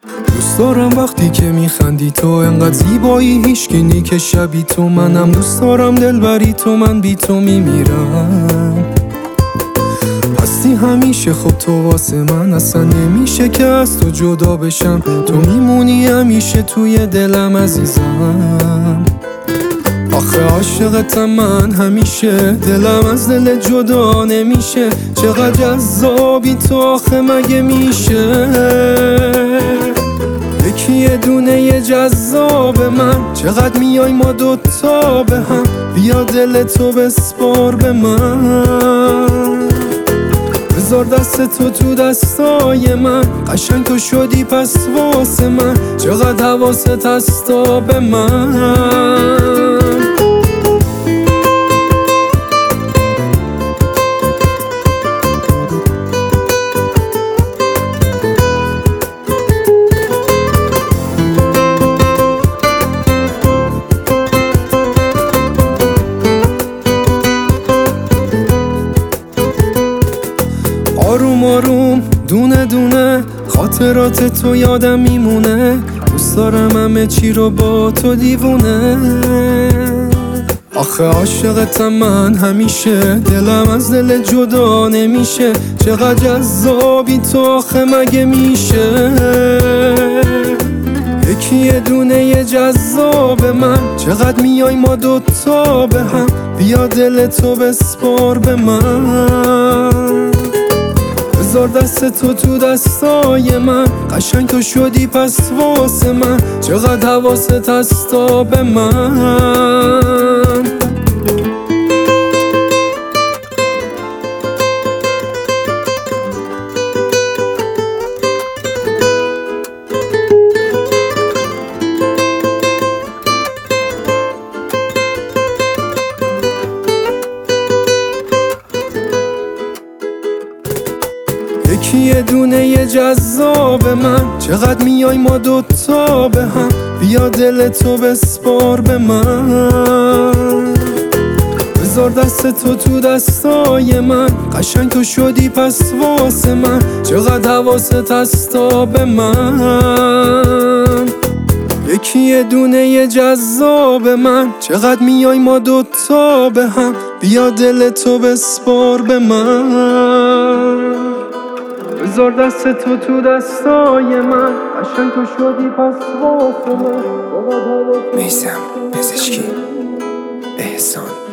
دوست دارم وقتی که میخندی تو انقدر زیبایی هیچکی که شبی تو. منم دوست دارم دلبری تو، من بی تو میمیرم. هستی همیشه، خب تو واسه من اصلا نمیشه که از تو جدا بشم. تو میمونی همیشه توی دلم عزیزم. آخه عاشقتم من همیشه، دلم از دل جدا نمیشه. چقدر جذابی تو آخه مگه میشه یکی یه دونه یه جذاب من؟ چقدر میای ما دوتا به هم، بیا دل تو بسپار به من. بذار دست تو تو دستای من، قشنگ تو شدی پس واسه من. چقدر حواست هستا به من. آروم آروم دونه دونه خاطرات تو یادم میمونه. دوست دارم همه چی رو با تو دیوونه. آخه عاشقتم من همیشه، دلم از دل جدا نمیشه. چقدر جذابی تو آخه مگه میشه یکی یه دونه یه جذاب من؟ چقدر میای ما دوتا به هم، بیا دل تو بسپار به من. بذار دست تو تو دستای من، قشنگ تو شدی پس واسه من. چقدر حواست هستا به من. یکی یه دونه یه جذاب من، چقدر میای ما دوتا به هم. بیا دل تو بسپار به من. بذار دست تو تو دستای من، قشنگ تو شدی پس واسه من. چقدر حواست هستا به من. یکی یه دونه یه جذاب من، چقدر میای ما دوتا به هم. بیا دل تو بسپار به من. بذار دست تو تو دستای من، قشنگ تو شدی پس واسه من. میثم پزشکی، احسان.